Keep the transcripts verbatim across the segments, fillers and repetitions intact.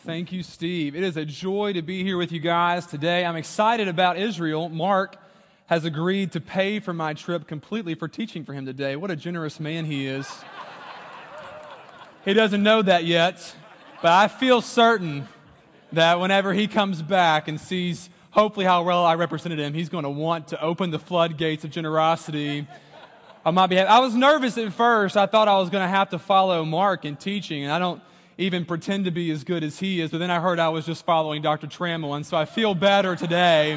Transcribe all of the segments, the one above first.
Thank you, Steve. It is a joy to be here with you guys today. I'm excited about Israel. Mark has agreed to pay for my trip completely for teaching for him today. What a generous man he is. He doesn't know that yet, but I feel certain that whenever he comes back and sees hopefully how well I represented him, he's going to want to open the floodgates of generosity on my behalf. I was nervous at first. I thought I was going to have to follow Mark in teaching, and I don't even pretend to be as good as he is, but then I heard I was just following Doctor Trammell, and so I feel better today.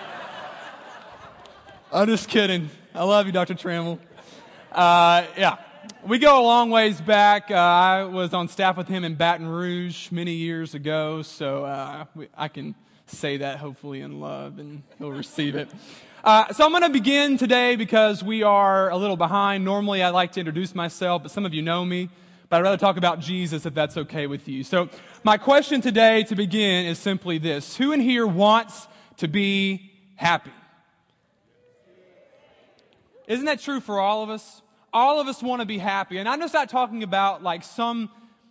I'm just kidding. I love you, Doctor Trammell. Uh, yeah, we go a long ways back. Uh, I was on staff with him in Baton Rouge many years ago, so uh, we, I can say that hopefully in love, and he'll receive it. Uh, so I'm going to begin today because we are a little behind. Normally I like to introduce myself, but some of you know me. But I'd rather talk about Jesus if that's okay with you. So my question today to begin is simply this. Who in here wants to be happy? Isn't that true for all of us? All of us want to be happy. And I'm just not talking about like some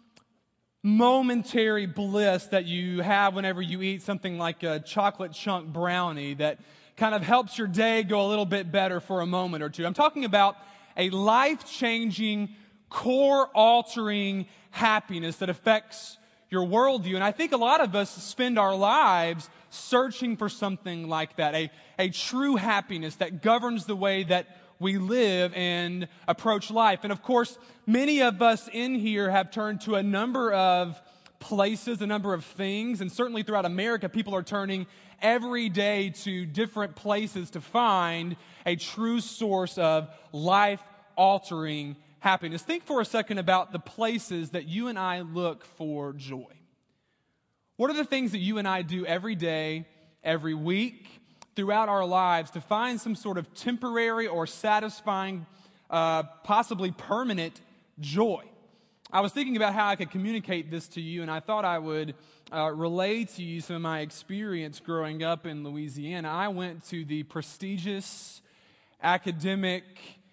momentary bliss that you have whenever you eat something like a chocolate chunk brownie that kind of helps your day go a little bit better for a moment or two. I'm talking about a life-changing, core-altering happiness that affects your worldview. And I think a lot of us spend our lives searching for something like that, a, a true happiness that governs the way that we live and approach life. And of course, many of us in here have turned to a number of places, a number of things, and certainly throughout America, people are turning every day to different places to find a true source of life-altering happiness. Think for a second about the places that you and I look for joy. What are the things that you and I do every day, every week, throughout our lives to find some sort of temporary or satisfying, uh, possibly permanent joy? I was thinking about how I could communicate this to you, and I thought I would uh, relay to you some of my experience growing up in Louisiana. I went to the prestigious academic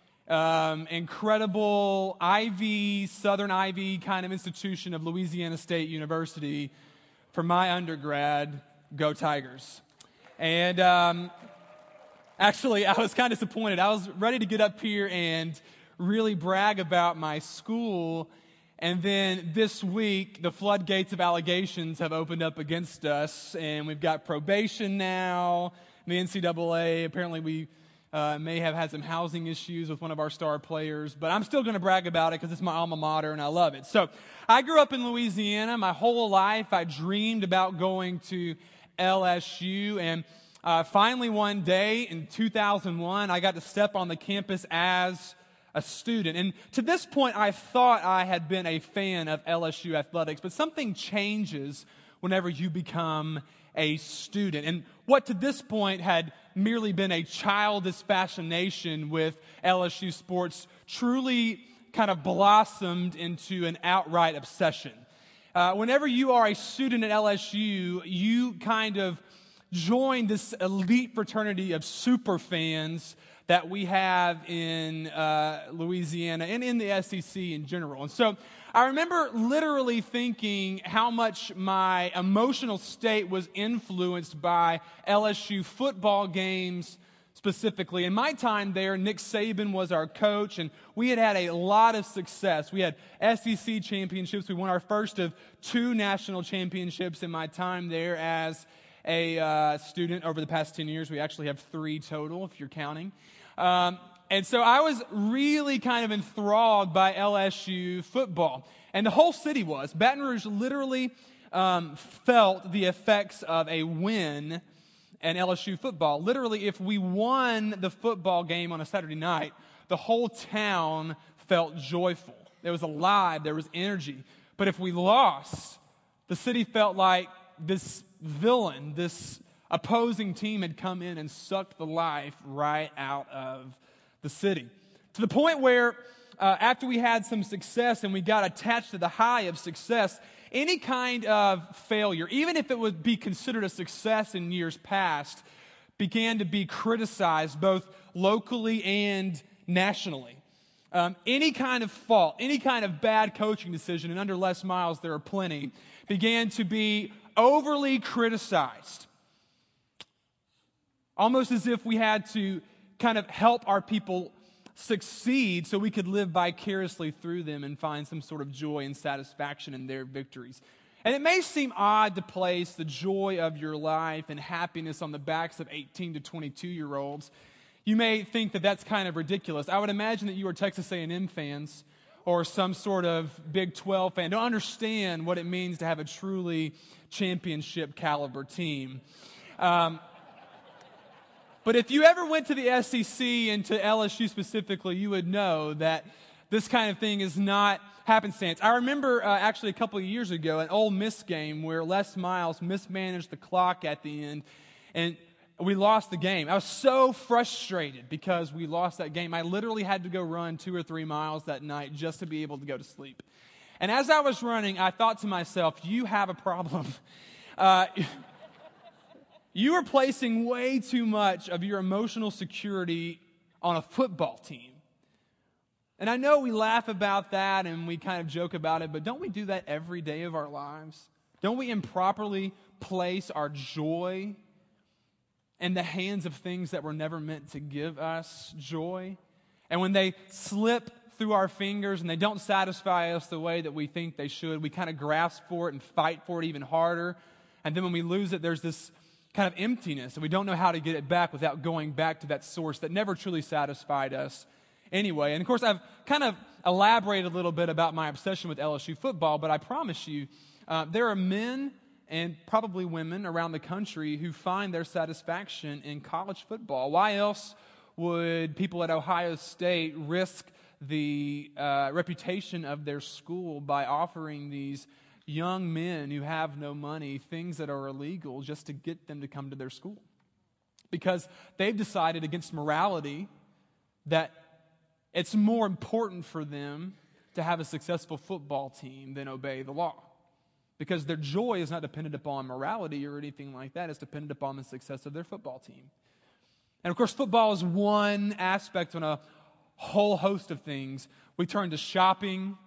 Um, incredible Ivy, Southern Ivy kind of institution of Louisiana State University for my undergrad. Go Tigers. And um, actually, I was kind of disappointed. I was ready to get up here and really brag about my school. And then this week, the floodgates of allegations have opened up against us. And we've got probation now. The N C double A, apparently we Uh, may have had some housing issues with one of our star players, but I'm still going to brag about it because it's my alma mater and I love it. So I grew up in Louisiana. My whole life I dreamed about going to L S U, and uh, finally one day in two thousand one, I got to step on the campus as a student. And to this point, I thought I had been a fan of L S U athletics, but something changes whenever you become a student. And what to this point had merely been a childish fascination with L S U sports truly kind of blossomed into an outright obsession. Uh, whenever you are a student at L S U, you kind of join this elite fraternity of super fans that we have in uh, Louisiana and in the S E C in general. And so I remember literally thinking how much my emotional state was influenced by L S U football games specifically. In my time there, Nick Saban was our coach, and we had had a lot of success. We had S E C championships. We won our first of two national championships in my time there as a uh, student. Over the past ten years, we actually have three total, if you're counting. Um, and so I was really kind of enthralled by L S U football. And the whole city was. Baton Rouge literally um, felt the effects of a win in L S U football. Literally, if we won the football game on a Saturday night, the whole town felt joyful. It was alive. There was energy. But if we lost, the city felt like this villain, this opposing team had come in and sucked the life right out of the city. To the point where uh, after we had some success and we got attached to the high of success, any kind of failure, even if it would be considered a success in years past, began to be criticized both locally and nationally. Um, any kind of fault, any kind of bad coaching decision, and under Les Miles there are plenty, began to be overly criticized. Almost as if we had to kind of help our people succeed so we could live vicariously through them and find some sort of joy and satisfaction in their victories. And it may seem odd to place the joy of your life and happiness on the backs of eighteen to twenty-two-year-olds. You may think that that's kind of ridiculous. I would imagine that you are Texas A and M fans or some sort of Big twelve fan. Don't understand what it means to have a truly championship caliber team. Um, But if you ever went to the S E C and to L S U specifically, you would know that this kind of thing is not happenstance. I remember uh, actually a couple of years ago an Ole Miss game where Les Miles mismanaged the clock at the end, and we lost the game. I was so frustrated because we lost that game. I literally had to go run two or three miles that night just to be able to go to sleep. And as I was running, I thought to myself, you have a problem. Uh, You are placing way too much of your emotional security on a football team. And I know we laugh about that and we kind of joke about it, but don't we do that every day of our lives? Don't we improperly place our joy in the hands of things that were never meant to give us joy? And when they slip through our fingers and they don't satisfy us the way that we think they should, we kind of grasp for it and fight for it even harder. And then when we lose it, there's this kind of emptiness, and we don't know how to get it back without going back to that source that never truly satisfied us anyway. And of course, I've kind of elaborated a little bit about my obsession with L S U football, but I promise you, uh, there are men and probably women around the country who find their satisfaction in college football. Why else would people at Ohio State risk the uh, reputation of their school by offering these young men who have no money things that are illegal just to get them to come to their school? Because they've decided against morality that it's more important for them to have a successful football team than obey the law. Because their joy is not dependent upon morality or anything like that. It's dependent upon the success of their football team. And of course, football is one aspect on a whole host of things. We turn to shopping,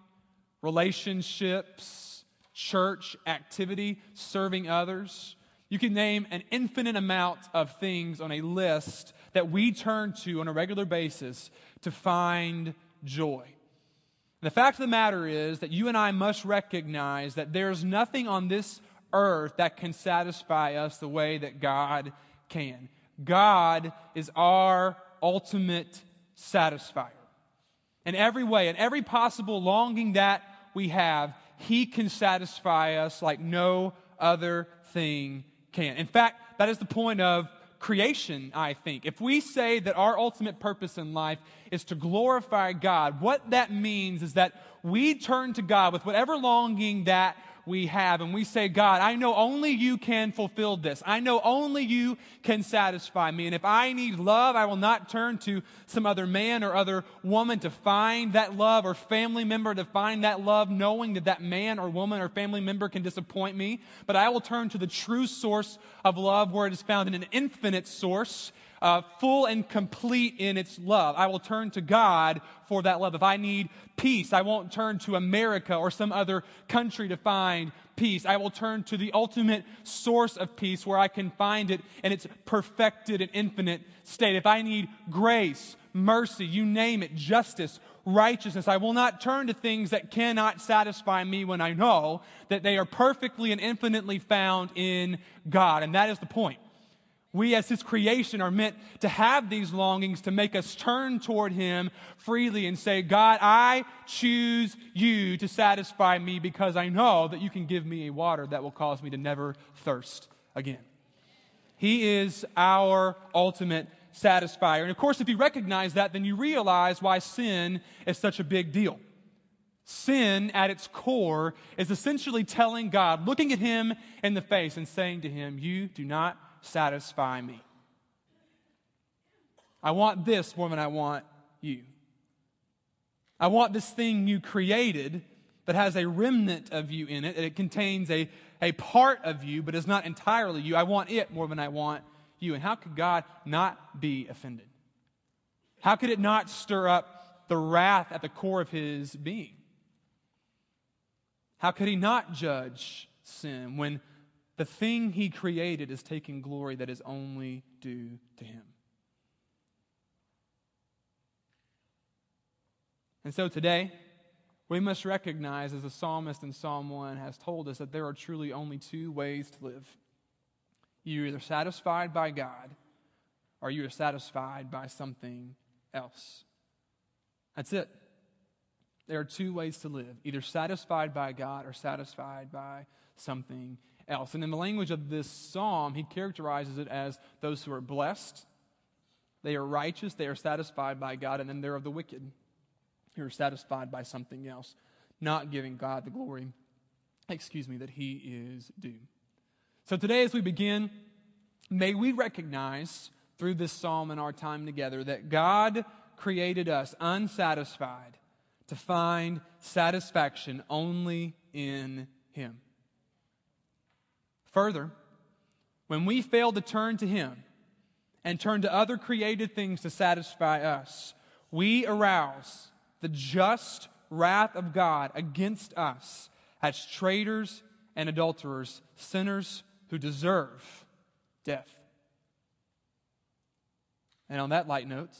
relationships, church activity, serving others. You can name an infinite amount of things on a list that we turn to on a regular basis to find joy. The fact of the matter is that you and I must recognize that there's nothing on this earth that can satisfy us the way that God can. God is our ultimate satisfier. In every way, in every possible longing that we have, He can satisfy us like no other thing can. In fact, that is the point of creation, I think. If we say that our ultimate purpose in life is to glorify God, what that means is that we turn to God with whatever longing that we have, and we say, God, I know only you can fulfill this. I know only you can satisfy me. And if I need love, I will not turn to some other man or other woman to find that love, or family member to find that love, knowing that that man or woman or family member can disappoint me. But I will turn to the true source of love, where it is found in an infinite source, Uh, full and complete in its love. I will turn to God for that love. If I need peace, I won't turn to America or some other country to find peace. I will turn to the ultimate source of peace, where I can find it in its perfected and infinite state. If I need grace, mercy, you name it, justice, righteousness, I will not turn to things that cannot satisfy me when I know that they are perfectly and infinitely found in God. And that is the point. We as His creation are meant to have these longings to make us turn toward Him freely and say, God, I choose you to satisfy me, because I know that you can give me a water that will cause me to never thirst again. He is our ultimate satisfier. And of course, if you recognize that, then you realize why sin is such a big deal. Sin at its core is essentially telling God, looking at Him in the face and saying to Him, you do not satisfy me. I want this more than I want you. I want this thing you created that has a remnant of you in it, and it contains a, a part of you, but is not entirely you. I want it more than I want you. And how could God not be offended? How could it not stir up the wrath at the core of His being? How could He not judge sin, when the thing he created is taking glory that is only due to him. And so today, we must recognize, as the psalmist in Psalm one has told us, that there are truly only two ways to live. You're either satisfied by God, or you are satisfied by something else. That's it. There are two ways to live, either satisfied by God or satisfied by something else. And in the language of this psalm, he characterizes it as those who are blessed, they are righteous, they are satisfied by God, and then there are the wicked, who are satisfied by something else, not giving God the glory, excuse me, that he is due. So today as we begin, may we recognize through this psalm and our time together that God created us unsatisfied to find satisfaction only in him. Further, when we fail to turn to him and turn to other created things to satisfy us, we arouse the just wrath of God against us as traitors and adulterers, sinners who deserve death. And on that light note,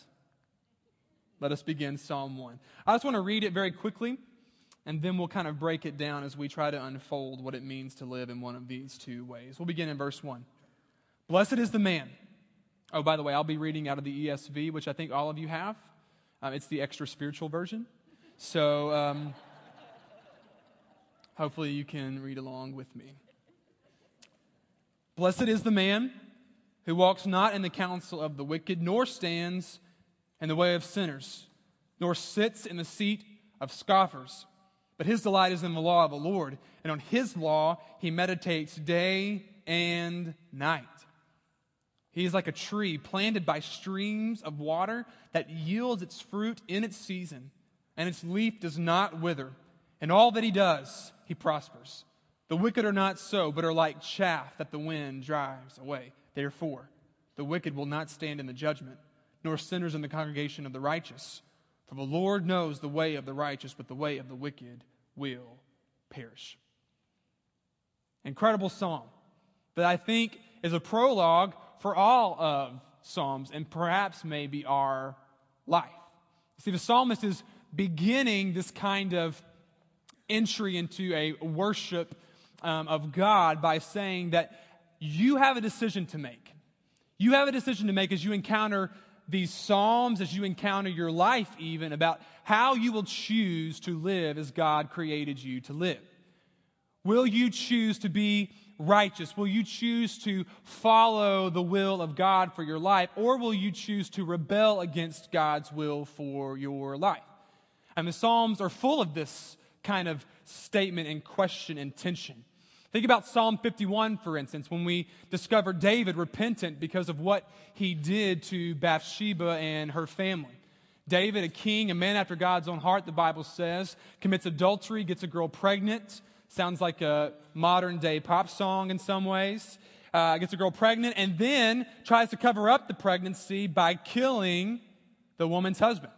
let us begin Psalm one. I just want to read it very quickly, and then we'll kind of break it down as we try to unfold what it means to live in one of these two ways. We'll begin in verse one. Blessed is the man. Oh, by the way, I'll be reading out of the E S V, which I think all of you have. Um, it's the extra spiritual version. So um, hopefully you can read along with me. Blessed is the man who walks not in the counsel of the wicked, nor stands in the way of sinners, nor sits in the seat of scoffers. But his delight is in the law of the Lord, and on his law he meditates day and night. He is like a tree planted by streams of water that yields its fruit in its season, and its leaf does not wither. In all that he does, he prospers. The wicked are not so, but are like chaff that the wind drives away. Therefore, the wicked will not stand in the judgment, nor sinners in the congregation of the righteous. For the Lord knows the way of the righteous, but the way of the wicked will perish. Incredible psalm that I think is a prologue for all of Psalms and perhaps maybe our life. See, the psalmist is beginning this kind of entry into a worship um, of God by saying that you have a decision to make. You have a decision to make as you encounter these psalms, as you encounter your life even, about how you will choose to live as God created you to live. Will you choose to be righteous? Will you choose to follow the will of God for your life? Or will you choose to rebel against God's will for your life? And the Psalms are full of this kind of statement and question and tension. Think about Psalm fifty-one, for instance, when we discover David repentant because of what he did to Bathsheba and her family. David, a king, a man after God's own heart, the Bible says, commits adultery, gets a girl pregnant. Sounds like a modern-day pop song in some ways. Uh, gets a girl pregnant and then tries to cover up the pregnancy by killing the woman's husband.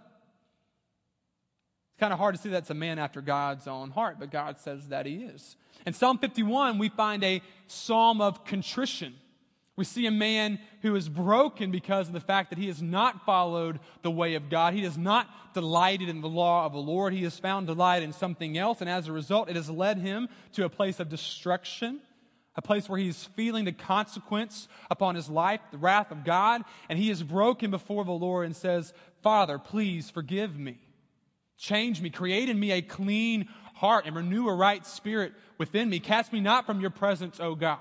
It's kind of hard to see that's a man after God's own heart, but God says that he is. In Psalm fifty-one, we find a psalm of contrition. We see a man who is broken because of the fact that he has not followed the way of God. He has not delighted in the law of the Lord. He has found delight in something else, and as a result, it has led him to a place of destruction, a place where he is feeling the consequence upon his life, the wrath of God, and he is broken before the Lord and says, Father, please forgive me. Change me, create in me a clean heart and renew a right spirit within me. Cast me not from your presence, O God.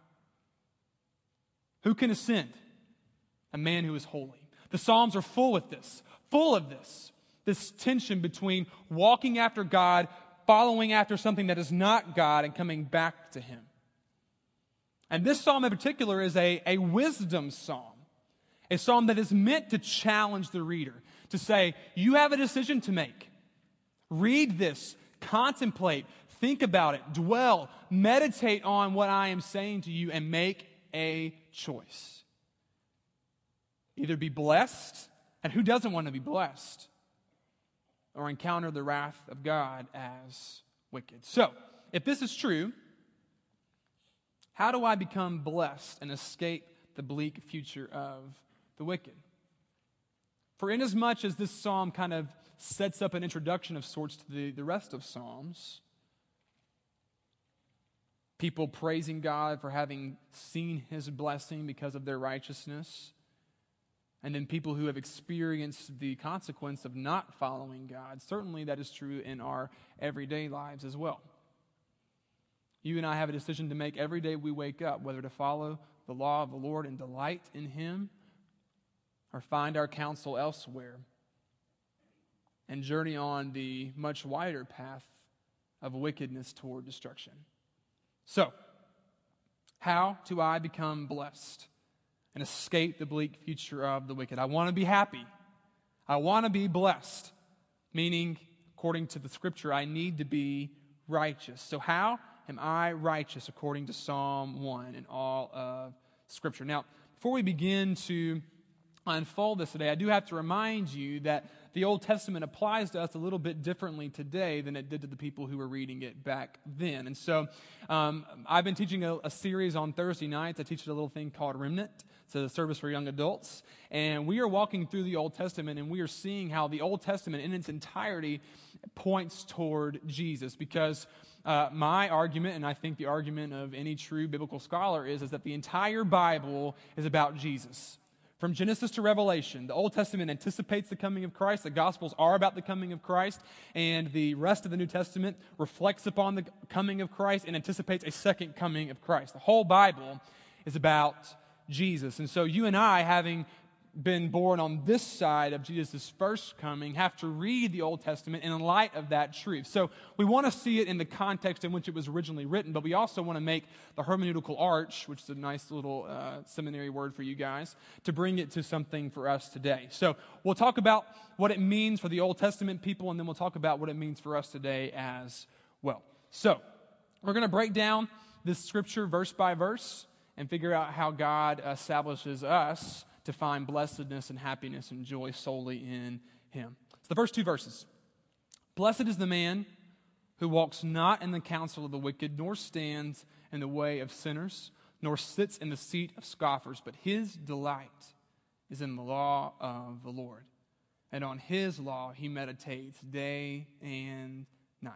Who can ascend? A man who is holy. The Psalms are full with this, full of this, this tension between walking after God, following after something that is not God, and coming back to him. And this psalm in particular is a, a wisdom psalm, a psalm that is meant to challenge the reader, to say, you have a decision to make. Read this, contemplate, think about it, dwell, meditate on what I am saying to you, and make a choice. Either be blessed, and who doesn't want to be blessed, or encounter the wrath of God as wicked. So, if this is true, How do I become blessed and escape the bleak future of the wicked? For inasmuch as this psalm kind of sets up an introduction of sorts to the, the rest of Psalms, people praising God for having seen his blessing because of their righteousness, and then people who have experienced the consequence of not following God. Certainly that is true in our everyday lives as well. You and I have a decision to make every day we wake up, whether to follow the law of the Lord and delight in him, or find our counsel elsewhere and journey on the much wider path of wickedness toward destruction. So, how do I become blessed and escape the bleak future of the wicked? I want to be happy. I want to be blessed, meaning, according to the Scripture, I need to be righteous. So how am I righteous according to Psalm one and all of Scripture? Now, before we begin to unfold this today, I do have to remind you that the Old Testament applies to us a little bit differently today than it did to the people who were reading it back then. And so um, I've been teaching a, a series on Thursday nights. I teach a little thing called Remnant. It's a service for young adults. And we are walking through the Old Testament, and we are seeing how the Old Testament in its entirety points toward Jesus. Because uh, my argument, and I think the argument of any true biblical scholar is, is that the entire Bible is about Jesus. From Genesis to Revelation, the Old Testament anticipates the coming of Christ. The Gospels are about the coming of Christ. And the rest of the New Testament reflects upon the coming of Christ and anticipates a second coming of Christ. The whole Bible is about Jesus. And so you and I, having been born on this side of Jesus' first coming, have to read the Old Testament in light of that truth. So we want to see it in the context in which it was originally written, but we also want to make the hermeneutical arch, which is a nice little uh, seminary word for you guys, to bring it to something for us today. So we'll talk about what it means for the Old Testament people, and then we'll talk about what it means for us today as well. So we're going to break down this scripture verse by verse and figure out how God establishes us to find blessedness and happiness and joy solely in him. So the first two verses. Blessed is the man who walks not in the counsel of the wicked, nor stands in the way of sinners, nor sits in the seat of scoffers, but his delight is in the law of the Lord. And on his law he meditates day and night.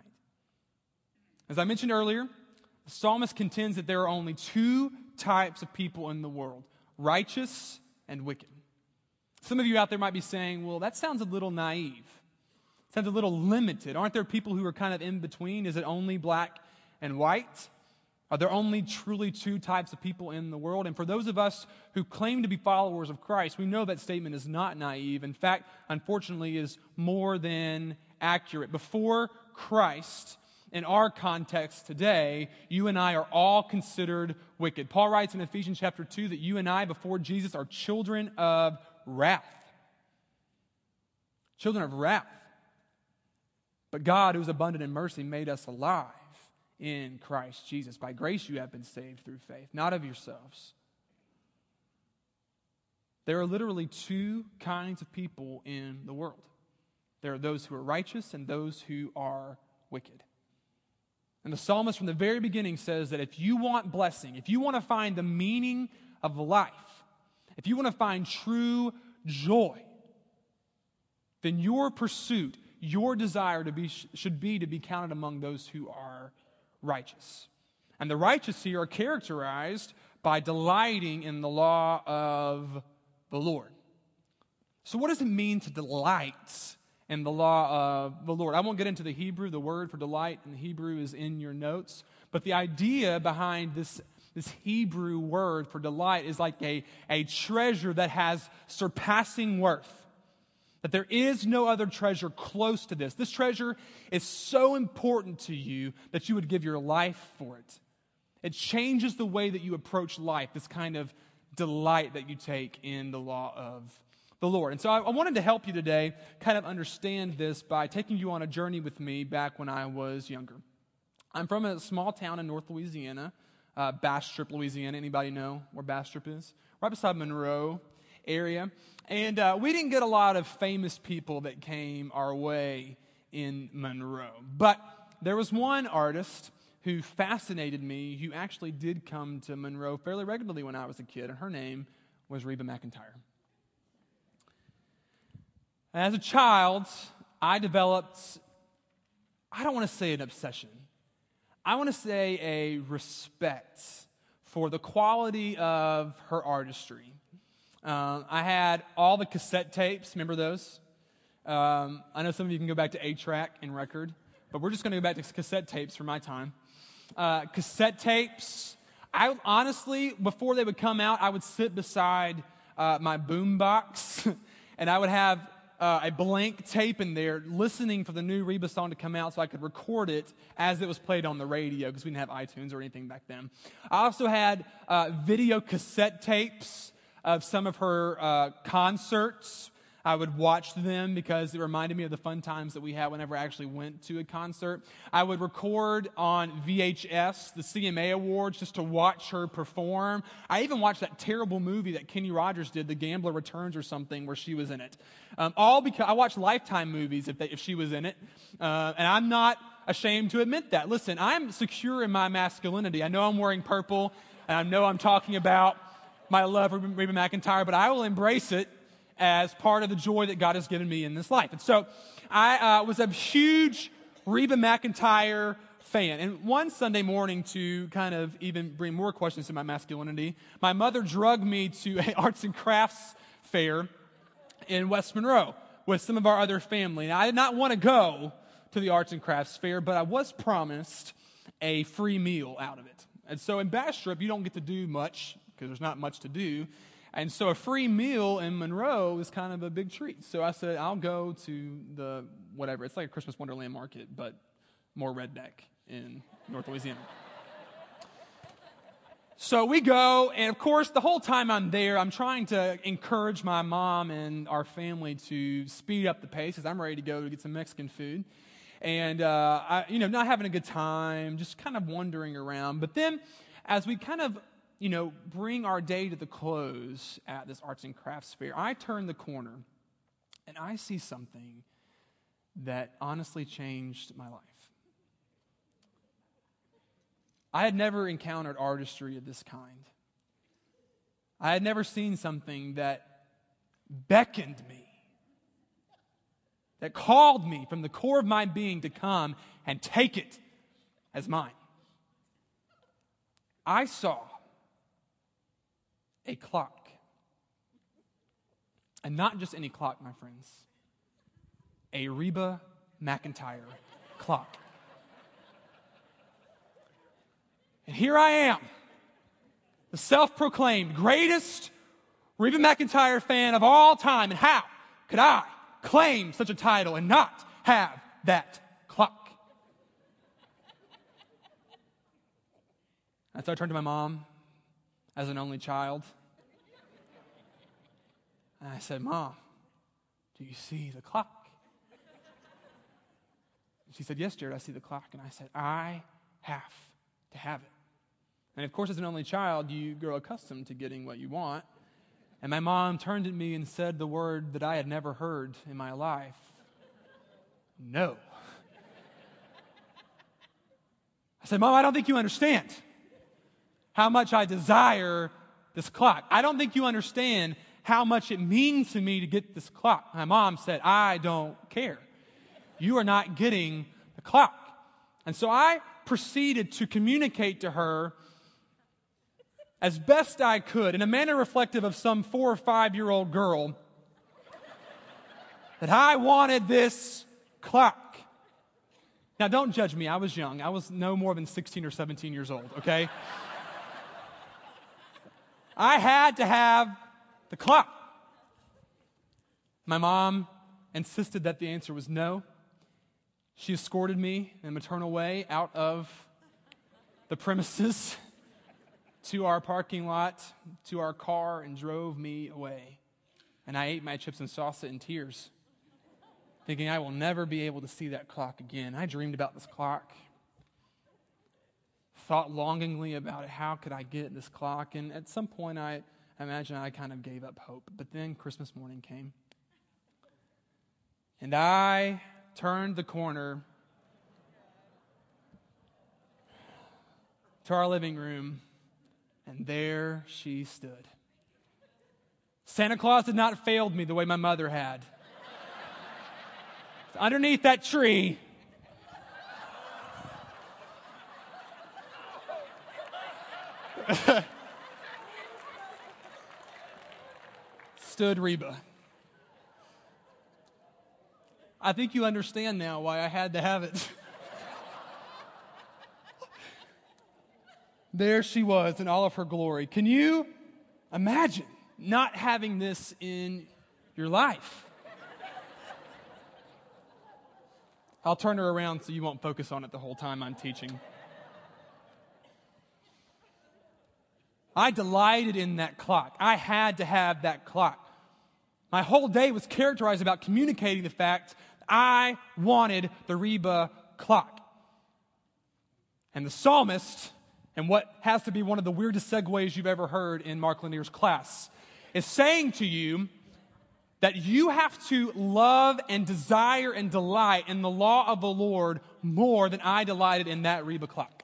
As I mentioned earlier, the psalmist contends that there are only two types of people in the world: righteous and wicked. Some of you out there might be saying, well, that sounds a little naive. Sounds a little limited. Aren't there people who are kind of in between? Is it only black and white? Are there only truly two types of people in the world? And for those of us who claim to be followers of Christ, we know that statement is not naive. In fact, unfortunately, is more than accurate. Before Christ, in our context today, you and I are all considered wicked. Paul writes in Ephesians chapter two that you and I, before Jesus, are children of wrath. Children of wrath. But God, who is abundant in mercy, made us alive in Christ Jesus. By grace you have been saved through faith, not of yourselves. There are literally two kinds of people in the world. There are those who are righteous and those who are wicked. And the psalmist from the very beginning says that if you want blessing, if you want to find the meaning of life, if you want to find true joy, then your pursuit, your desire to be should be to be counted among those who are righteous. And the righteous here are characterized by delighting in the law of the Lord. So what does it mean to delight in the law of the Lord? I won't get into the Hebrew. The word for delight in the Hebrew is in your notes. But the idea behind this, this Hebrew word for delight is like a, a treasure that has surpassing worth. That there is no other treasure close to this. This treasure is so important to you that you would give your life for it. It changes the way that you approach life, this kind of delight that you take in the law of the Lord. And so I, I wanted to help you today kind of understand this by taking you on a journey with me back when I was younger. I'm from a small town in North Louisiana, uh, Bastrop, Louisiana. Anybody know where Bastrop is? Right beside Monroe area. And uh, we didn't get a lot of famous people that came our way in Monroe. But there was one artist who fascinated me, who actually did come to Monroe fairly regularly when I was a kid, and her name was Reba McEntire. As a child, I developed, I don't want to say an obsession, I want to say a respect for the quality of her artistry. Um, I had all the cassette tapes, remember those? Um, I know some of you can go back to eight track and record, but we're just going to go back to cassette tapes for my time. Uh, cassette tapes, I honestly, before they would come out, I would sit beside uh, my boom box, and I would have uh, a blank tape in there listening for the new Reba song to come out so I could record it as it was played on the radio because we didn't have iTunes or anything back then. I also had uh, video cassette tapes of some of her uh, concerts. I would watch them because it reminded me of the fun times that we had whenever I actually went to a concert. I would record on V H S the C M A Awards just to watch her perform. I even watched that terrible movie that Kenny Rogers did, The Gambler Returns or something, where she was in it. Um, all because I watched Lifetime movies if, they, if she was in it. Uh, and I'm not ashamed to admit that. Listen, I'm secure in my masculinity. I know I'm wearing purple, and I know I'm talking about my love for Reba McEntire, but I will embrace it as part of the joy that God has given me in this life. And so I uh, was a huge Reba McEntire fan. And one Sunday morning, to kind of even bring more questions to my masculinity, my mother drugged me to an arts and crafts fair in West Monroe with some of our other family. And I did not want to go to the arts and crafts fair, but I was promised a free meal out of it. And so in Bastrop, you don't get to do much because there's not much to do. And so a free meal in Monroe is kind of a big treat. So I said, I'll go to the whatever. It's like a Christmas Wonderland market, but more redneck in North Louisiana. So we go, and of course, the whole time I'm there, I'm trying to encourage my mom and our family to speed up the pace because I'm ready to go to get some Mexican food. And, uh, I, you know, not having a good time, just kind of wandering around. But then as we kind of you know, bring our day to the close at this arts and crafts fair, I turn the corner and I see something that honestly changed my life. I had never encountered artistry of this kind. I had never seen something that beckoned me, that called me from the core of my being to come and take it as mine. I saw a clock. And not just any clock, my friends. A Reba McEntire clock. And here I am, the self-proclaimed greatest Reba McEntire fan of all time. And how could I claim such a title and not have that clock? And so I turned to my mom as an only child. And I said, Mom, do you see the clock? And she said, yes, Jared, I see the clock. And I said, I have to have it. And of course, as an only child, you grow accustomed to getting what you want. And my mom turned at me and said the word that I had never heard in my life. No. I said, Mom, I don't think you understand how much I desire this clock. I don't think you understand how much it means to me to get this clock. My mom said, I don't care. You are not getting the clock. And so I proceeded to communicate to her as best I could, in a manner reflective of some four or five-year-old girl, that I wanted this clock. Now, don't judge me. I was young. I was no more than sixteen or seventeen years old, okay? I had to have the clock. My mom insisted that the answer was no. She escorted me in a maternal way out of the premises to our parking lot, to our car, and drove me away. And I ate my chips and salsa in tears, thinking I will never be able to see that clock again. I dreamed about this clock, thought longingly about it. How could I get this clock? And at some point, I imagine I kind of gave up hope. But then Christmas morning came, and I turned the corner to our living room, and there she stood. Santa Claus had not failed me the way my mother had. Underneath that tree, stood Reba. I think you understand now why I had to have it. There she was in all of her glory. Can you imagine not having this in your life? I'll turn her around so you won't focus on it the whole time I'm teaching. I delighted in that clock. I had to have that clock. My whole day was characterized about communicating the fact that I wanted the Reba clock. And the psalmist, and what has to be one of the weirdest segues you've ever heard in Mark Lanier's class, is saying to you that you have to love and desire and delight in the law of the Lord more than I delighted in that Reba clock.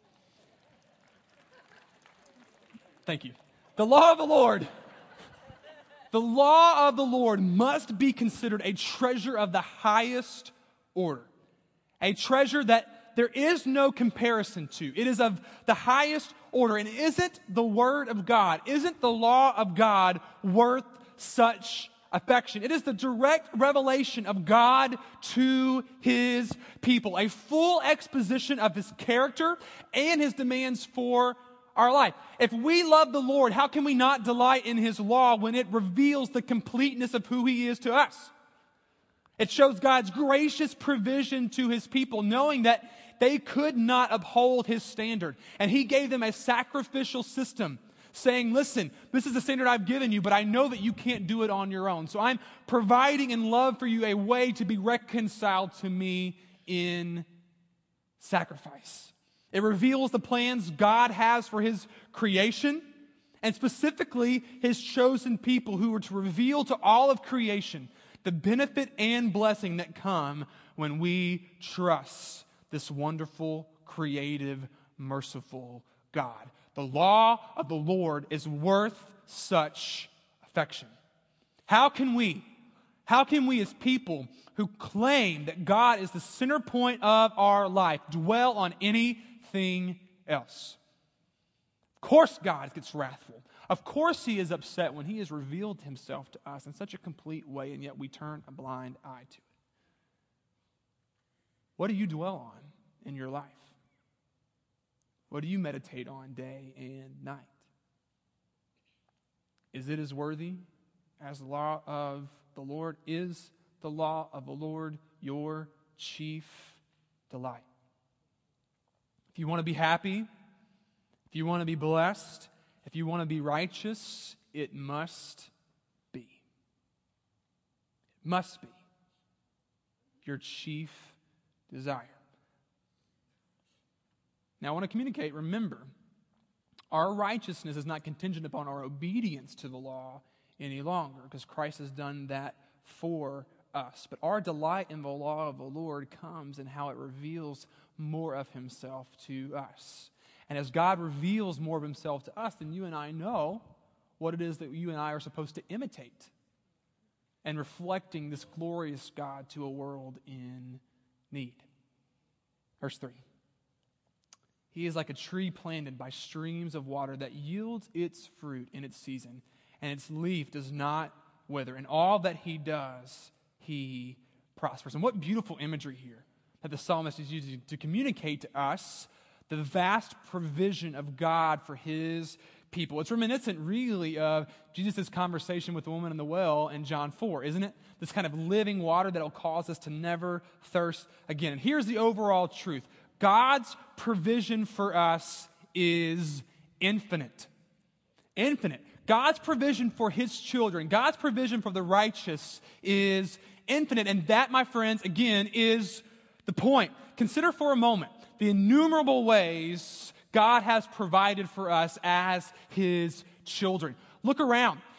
Thank you. The law of the Lord. The law of the Lord must be considered a treasure of the highest order. A treasure that there is no comparison to. It is of the highest order. And isn't the Word of God, isn't the law of God worth such affection? It is the direct revelation of God to His people. A full exposition of His character and His demands for our life. If we love the Lord, how can we not delight in His law when it reveals the completeness of who He is to us? It shows God's gracious provision to His people, knowing that they could not uphold His standard. And He gave them a sacrificial system, saying, listen, this is the standard I've given you, but I know that you can't do it on your own. So I'm providing in love for you a way to be reconciled to me in sacrifice. It reveals the plans God has for His creation, and specifically His chosen people who were to reveal to all of creation the benefit and blessing that come when we trust this wonderful, creative, merciful God. The law of the Lord is worth such affection. How can we, how can we as people who claim that God is the center point of our life dwell on anything else? Of course God gets wrathful. Of course He is upset when He has revealed Himself to us in such a complete way, and yet we turn a blind eye to it. What do you dwell on in your life? What do you meditate on day and night? Is it as worthy as the law of the Lord? Is the law of the Lord your chief delight? If you want to be happy, if you want to be blessed, if you want to be righteous, it must be. It must be your chief desire. Now, I want to communicate, remember, our righteousness is not contingent upon our obedience to the law any longer, because Christ has done that for us. But our delight in the law of the Lord comes in how it reveals more of Himself to us. And as God reveals more of Himself to us, then you and I know what it is that you and I are supposed to imitate, and reflecting this glorious God to a world in need. Verse three. He is like a tree planted by streams of water that yields its fruit in its season, and its leaf does not wither. And all that he does, he prospers. And what beautiful imagery here that the psalmist is using to communicate to us the vast provision of God for His people. It's reminiscent, really, of Jesus' conversation with the woman in the well in John four, isn't it? This kind of living water that will cause us to never thirst again. And here's the overall truth. God's provision for us is infinite. Infinite. God's provision for His children, God's provision for the righteous is infinite. And that, my friends, again, is the point. Consider for a moment the innumerable ways God has provided for us as His children. Look around.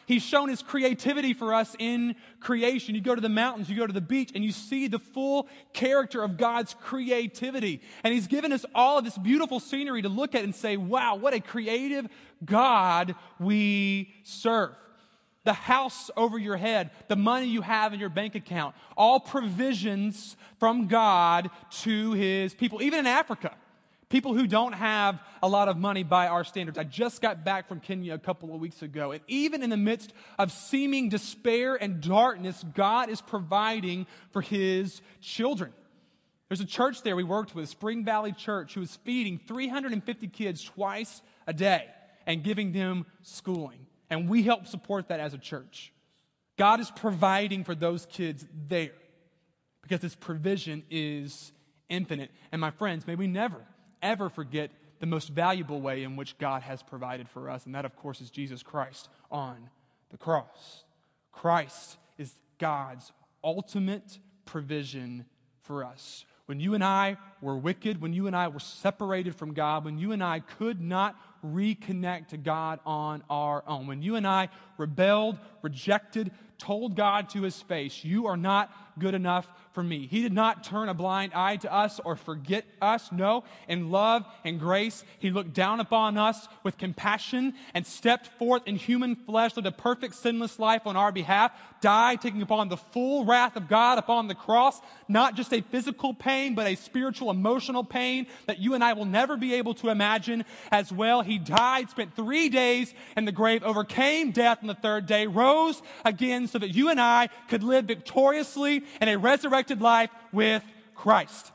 He's shown His creativity for us in creation. You go to the mountains, you go to the beach, and you see the full character of God's creativity. And He's given us all of this beautiful scenery to look at and say, wow, what a creative God we serve. The house over your head, the money you have in your bank account, all provisions from God to His people. Even in Africa, people who don't have a lot of money by our standards. I just got back from Kenya a couple of weeks ago, and even in the midst of seeming despair and darkness, God is providing for His children. There's a church there we worked with, Spring Valley Church, who is feeding three hundred fifty kids twice a day and giving them schooling. And we help support that as a church. God is providing for those kids there because His provision is infinite. And my friends, may we never, ever forget the most valuable way in which God has provided for us. And that, of course, is Jesus Christ on the cross. Christ is God's ultimate provision for us. When you and I were wicked, when you and I were separated from God, when you and I could not reconnect to God on our own, when you and I rebelled, rejected, told God to His face, you are not good enough for me. He did not turn a blind eye to us or forget us. No, in love and grace, He looked down upon us with compassion and stepped forth in human flesh, lived a perfect sinless life on our behalf, died, taking upon the full wrath of God upon the cross, not just a physical pain, but a spiritual, emotional pain that you and I will never be able to imagine as well. He died, spent three days in the grave, overcame death on the third day, rose again so that you and I could live victoriously in a resurrected life with Christ.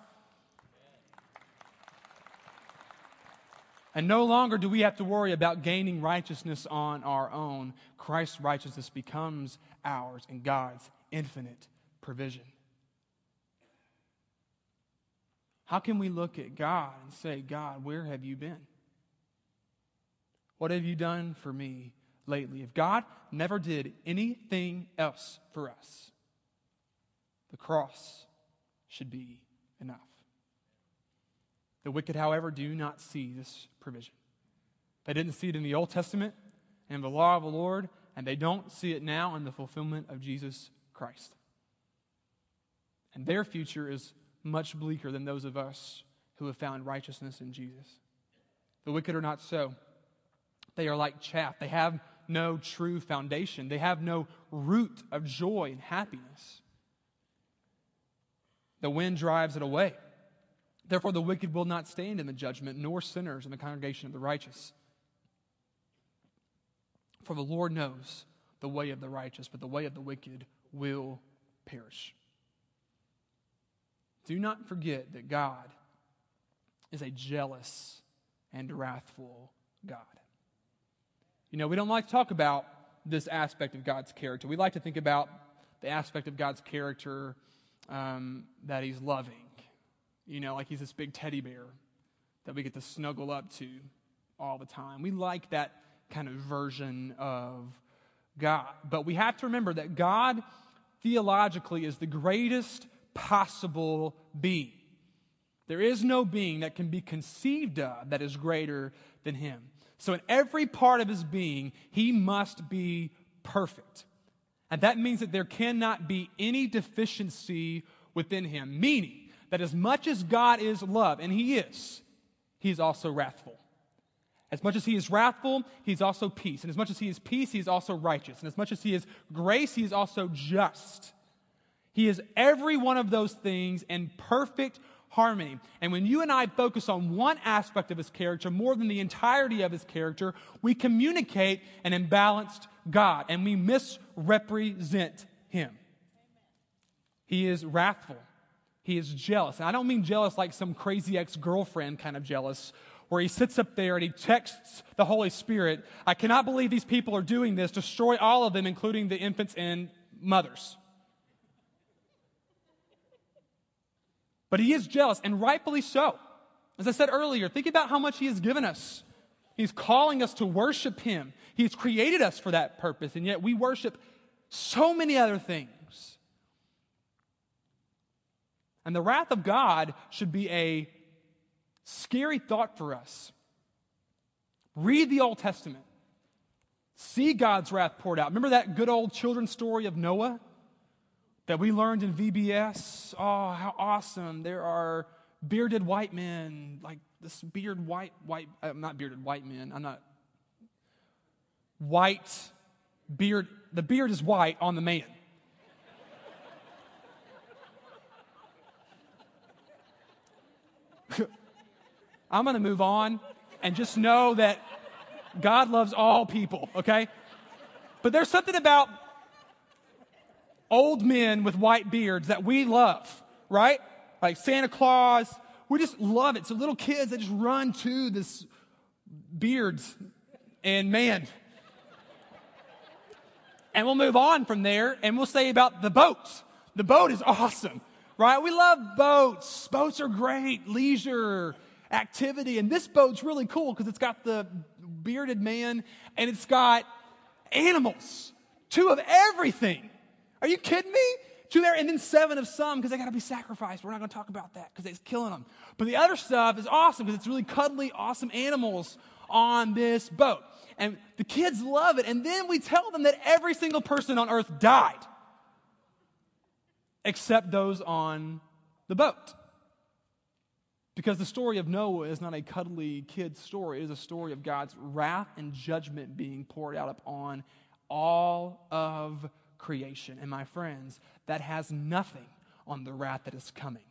And no longer do we have to worry about gaining righteousness on our own. Christ's righteousness becomes ours in God's infinite provision. How can we look at God and say, God, where have you been? What have you done for me lately? If God never did anything else for us, the cross should be enough. The wicked, however, do not see this provision. They didn't see it in the Old Testament and the law of the Lord, and they don't see it now in the fulfillment of Jesus Christ. And their future is much bleaker than those of us who have found righteousness in Jesus. The wicked are not so. They are like chaff. They have no true foundation. They have no root of joy and happiness. The wind drives it away. Therefore, the wicked will not stand in the judgment, nor sinners in the congregation of the righteous. For the Lord knows the way of the righteous, but the way of the wicked will perish. Do not forget that God is a jealous and wrathful God. You know, we don't like to talk about this aspect of God's character. We like to think about the aspect of God's character um, that He's loving. You know, like He's this big teddy bear that we get to snuggle up to all the time. We like that kind of version of God. But we have to remember that God, theologically, is the greatest possible being. There is no being that can be conceived of that is greater than Him. So in every part of His being, He must be perfect. And that means that there cannot be any deficiency within Him, meaning that as much as God is love, and He is, He is also wrathful. As much as He is wrathful, He's also peace. And as much as He is peace, He is also righteous. And as much as He is grace, He is also just. He is every one of those things in perfect harmony. And when you and I focus on one aspect of His character more than the entirety of His character, we communicate an imbalanced God, and we misrepresent Him. He is wrathful. He is jealous. And I don't mean jealous like some crazy ex-girlfriend kind of jealous, where he sits up there and he texts the Holy Spirit, I cannot believe these people are doing this, destroy all of them, including the infants and mothers. But He is jealous, and rightfully so. As I said earlier, think about how much He has given us. He's calling us to worship Him. He's created us for that purpose, and yet we worship so many other things. And the wrath of God should be a scary thought for us. Read the Old Testament. see God's wrath poured out. Remember that good old children's story of Noah that we learned in V B S? Oh, how awesome. There are bearded white men, like this beard white, white, uh, not bearded white men, I'm not, white beard, the beard is white on the man. I'm going to move on and just know that God loves all people, okay? But there's something about old men with white beards that we love, right? Like Santa Claus. We just love it. So little kids, they just run to this beards. And man. And we'll move on from there and we'll say about the boats. The boat is awesome, right? We love boats. Boats are great. Leisure, activity. And this boat's really cool because it's got the bearded man and it's got animals. Two of everything. Are you kidding me? Two there and then seven of some because they got to be sacrificed. We're not going to talk about that because they're killing them. But the other stuff is awesome because it's really cuddly, awesome animals on this boat. And the kids love it. And then we tell them that every single person on earth died except those on the boat. Because the story of Noah is not a cuddly kid story. It is a story of God's wrath and judgment being poured out upon all of creation. And my friends, that has nothing on the wrath that is coming.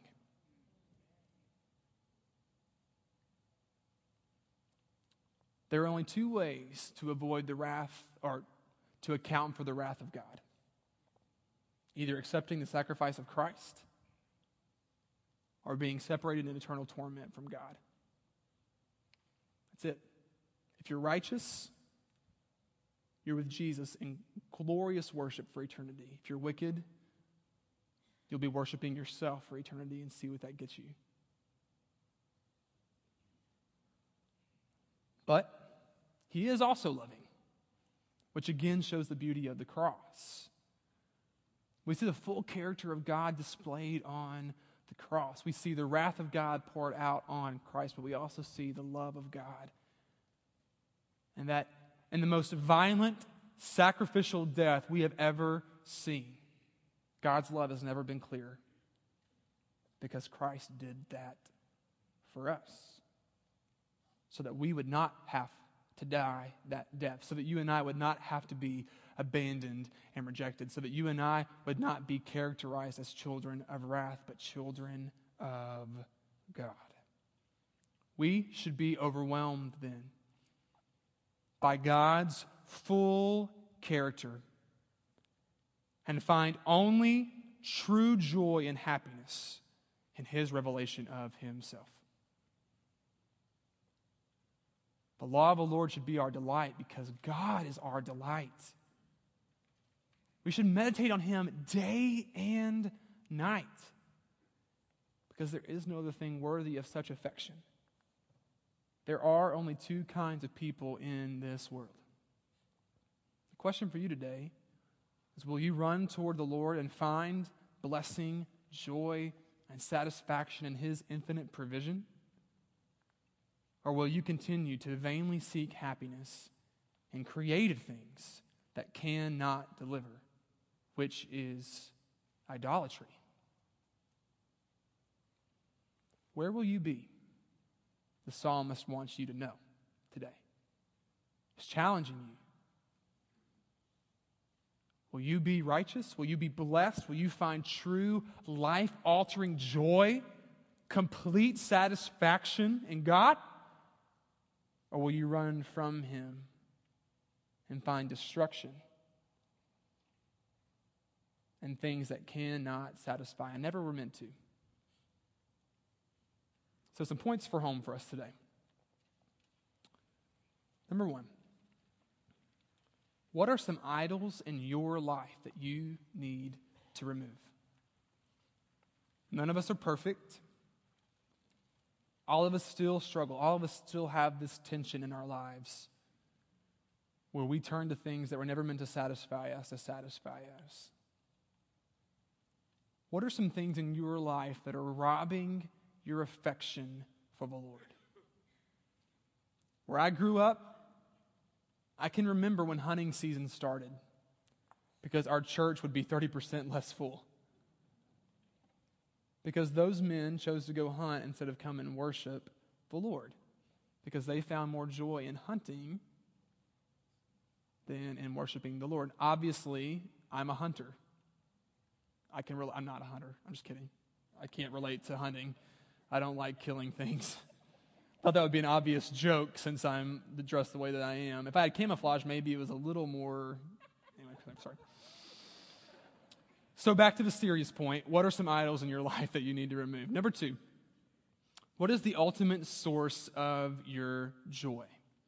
There are only two ways to avoid the wrath or to account for the wrath of God. Either accepting the sacrifice of Christ or being separated in eternal torment from God. That's it. If you're righteous, you're with Jesus in glorious worship for eternity. If you're wicked, you'll be worshiping yourself for eternity and see what that gets you. But he is also loving, which again shows the beauty of the cross. We see the full character of God displayed on the cross. We see the wrath of God poured out on Christ, but we also see the love of God. And that in the most violent, sacrificial death we have ever seen, God's love has never been clearer because Christ did that for us so that we would not have to die that death, so that you and I would not have to be abandoned and rejected, so that you and I would not be characterized as children of wrath, but children of God. We should be overwhelmed then by God's full character and find only true joy and happiness in his revelation of himself. The law of the Lord should be our delight because God is our delight. We should meditate on him day and night because there is no other thing worthy of such affection. There are only two kinds of people in this world. The question for you today is, will you run toward the Lord and find blessing, joy, and satisfaction in his infinite provision? Or will you continue to vainly seek happiness in created things that cannot deliver, which is idolatry? Where will you be? The psalmist wants you to know today. He's challenging you. Will you be righteous? Will you be blessed? Will you find true life-altering joy, complete satisfaction in God? Or will you run from him and find destruction and things that cannot satisfy and never were meant to? So some points for home for us today. Number one, what are some idols in your life that you need to remove? None of us are perfect. All of us still struggle. All of us still have this tension in our lives where we turn to things that were never meant to satisfy us to satisfy us. What are some things in your life that are robbing your affection for the Lord? Where I grew up, I can remember when hunting season started because our church would be thirty percent less full. Because those men chose to go hunt instead of come and worship the Lord. Because they found more joy in hunting than in worshiping the Lord. Obviously, I'm a hunter. I can. Re- I'm not a hunter. I'm just kidding. I can't relate to hunting. I don't like killing things. Thought that would be an obvious joke since I'm dressed the way that I am. If I had camouflage, maybe it was a little more. Anyway, I'm sorry. So back to the serious point. What are some idols in your life that you need to remove? Number two, what is the ultimate source of your joy?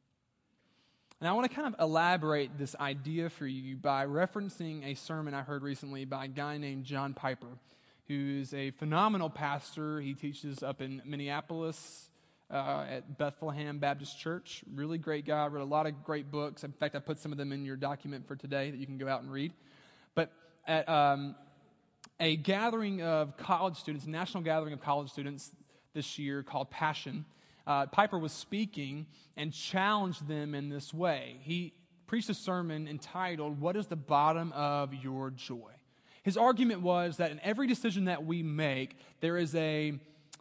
And I want to kind of elaborate this idea for you by referencing a sermon I heard recently by a guy named John Piper, who's a phenomenal pastor. He teaches up in Minneapolis uh, at Bethlehem Baptist Church. Really great guy. Wrote a lot of great books. In fact, I put some of them in your document for today that you can go out and read. But at um, a gathering of college students, a national gathering of college students this year called Passion, uh, Piper was speaking and challenged them in this way. He preached a sermon entitled, "What is the bottom of your joy?" His argument was that in every decision that we make, there is a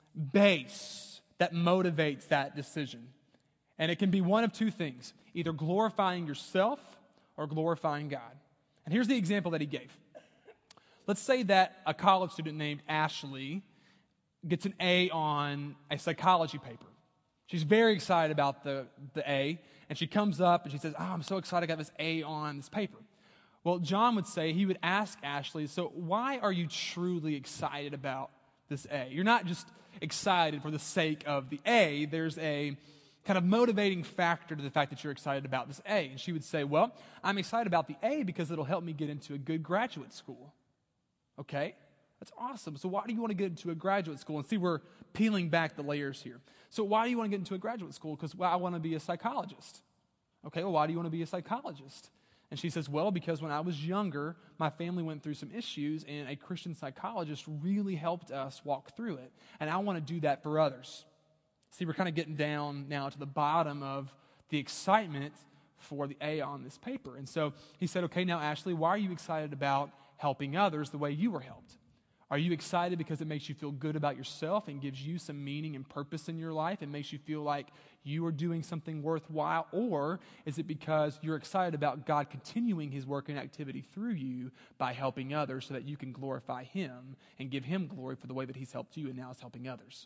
base that motivates that decision. And it can be one of two things, either glorifying yourself or glorifying God. And here's the example that he gave. Let's say that a college student named Ashley gets an A on a psychology paper. She's very excited about the, the A, and she comes up and she says, "Oh, I'm so excited I got this A on this paper." Well, John would say, he would ask Ashley, "So why are you truly excited about this A? You're not just excited for the sake of the A. There's a kind of motivating factor to the fact that you're excited about this A." And she would say, "Well, I'm excited about the A because it'll help me get into a good graduate school." Okay, that's awesome. So why do you want to get into a graduate school? And see, we're peeling back the layers here. So why do you want to get into a graduate school? Because, well, I want to be a psychologist. Okay, well, why do you want to be a psychologist? And she says, "Well, because when I was younger, my family went through some issues, and a Christian psychologist really helped us walk through it. And I want to do that for others." See, we're kind of getting down now to the bottom of the excitement for the A on this paper. And so he said, "Okay, now, Ashley, why are you excited about helping others the way you were helped? Are you excited because it makes you feel good about yourself and gives you some meaning and purpose in your life and makes you feel like you are doing something worthwhile? Or is it because you're excited about God continuing his work and activity through you by helping others so that you can glorify him and give him glory for the way that he's helped you and now is helping others?"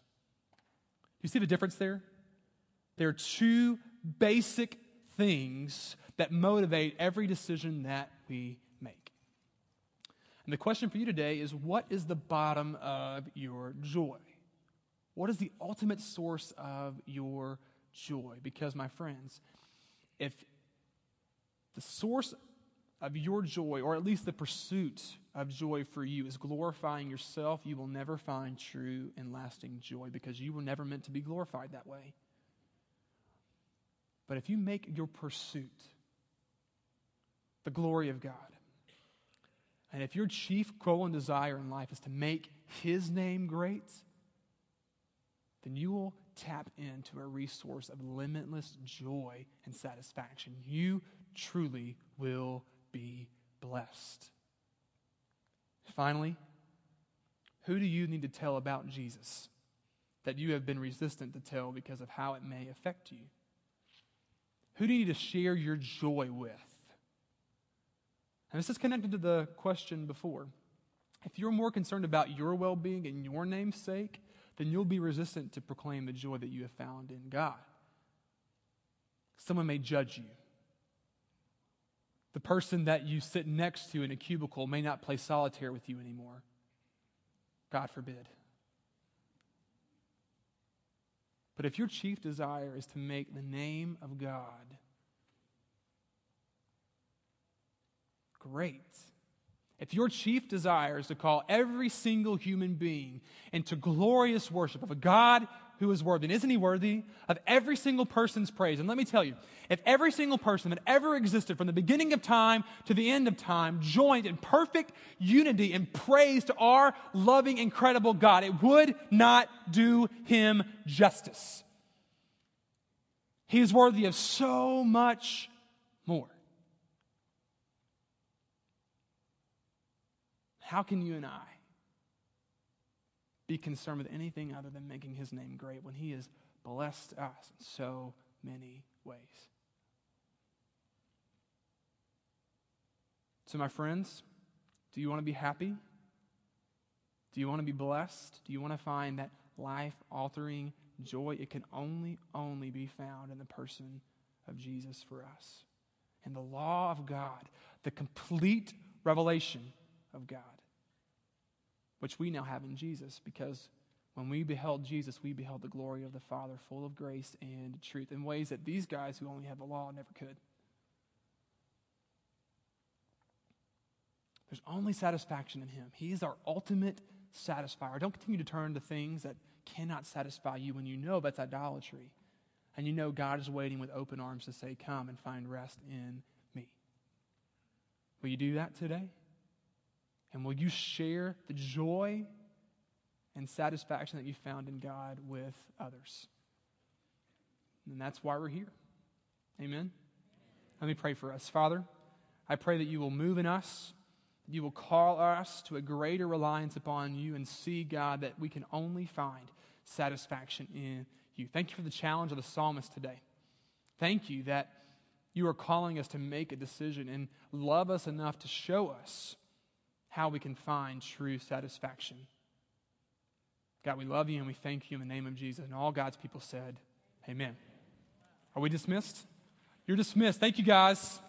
You see the difference there? There are two basic things that motivate every decision that we make. And the question for you today is, what is the bottom of your joy? What is the ultimate source of your joy? Because, my friends, if the source of your joy, or at least the pursuit of joy for you, is glorifying yourself, you will never find true and lasting joy because you were never meant to be glorified that way. But if you make your pursuit the glory of God, and if your chief goal and desire in life is to make his name great, then you will tap into a resource of limitless joy and satisfaction. You truly will be blessed. Finally, who do you need to tell about Jesus that you have been resistant to tell because of how it may affect you? Who do you need to share your joy with? And this is connected to the question before. If you're more concerned about your well-being and your name's sake, then you'll be resistant to proclaim the joy that you have found in God. Someone may judge you. The person that you sit next to in a cubicle may not play solitaire with you anymore. God forbid. But if your chief desire is to make the name of God great, if your chief desire is to call every single human being into glorious worship of a God who is worthy, and isn't he worthy of every single person's praise? And let me tell you, if every single person that ever existed from the beginning of time to the end of time joined in perfect unity and praise to our loving, incredible God, it would not do him justice. He is worthy of so much more. How can you and I be concerned with anything other than making his name great when he has blessed us in so many ways? So my friends, do you want to be happy? Do you want to be blessed? Do you want to find that life-altering joy? It can only, only be found in the person of Jesus for us. In the law of God, the complete revelation of God, which we now have in Jesus, because when we beheld Jesus, we beheld the glory of the Father, full of grace and truth, in ways that these guys who only had the law never could. There's only satisfaction in him. He is our ultimate satisfier. Don't continue to turn to things that cannot satisfy you when you know that's idolatry. And you know God is waiting with open arms to say, come and find rest in me. Will you do that today? And will you share the joy and satisfaction that you found in God with others? And that's why we're here. Amen? Let me pray for us. Father, I pray that you will move in us. You will call us to a greater reliance upon you and see, God, that we can only find satisfaction in you. Thank you for the challenge of the psalmist today. Thank you that you are calling us to make a decision and love us enough to show us how we can find true satisfaction. God, we love you and we thank you in the name of Jesus. And all God's people said, amen. Are we dismissed? You're dismissed. Thank you, guys.